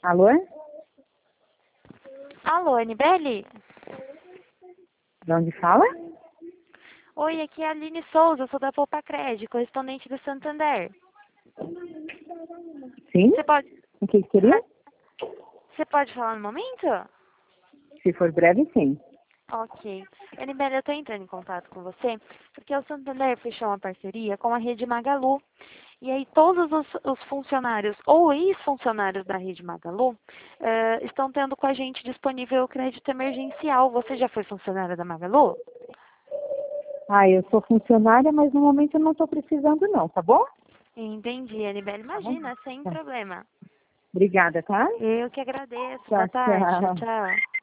Alô? Alô, Anibele? De onde fala? Oi, aqui é a Aline Souza, sou da Poupa Cred, correspondente do Santander. Sim? Você pode, O que queria? você pode falar no momento? Se for breve, sim. Ok. Anibele, eu estou entrando em contato com você porque o Santander fechou uma parceria com a Rede Magalu. E aí todos os funcionários ou ex-funcionários da Rede Magalu estão tendo com a gente disponível o crédito emergencial. Você já foi funcionária da Magalu? Eu sou funcionária, mas no momento eu não estou precisando não, tá bom? Entendi, Anibele. Tá bom? Imagina, sem Tá. problema. Obrigada, tá? Eu que agradeço. Boa Tchau, tarde. Tchau, tchau. tchau.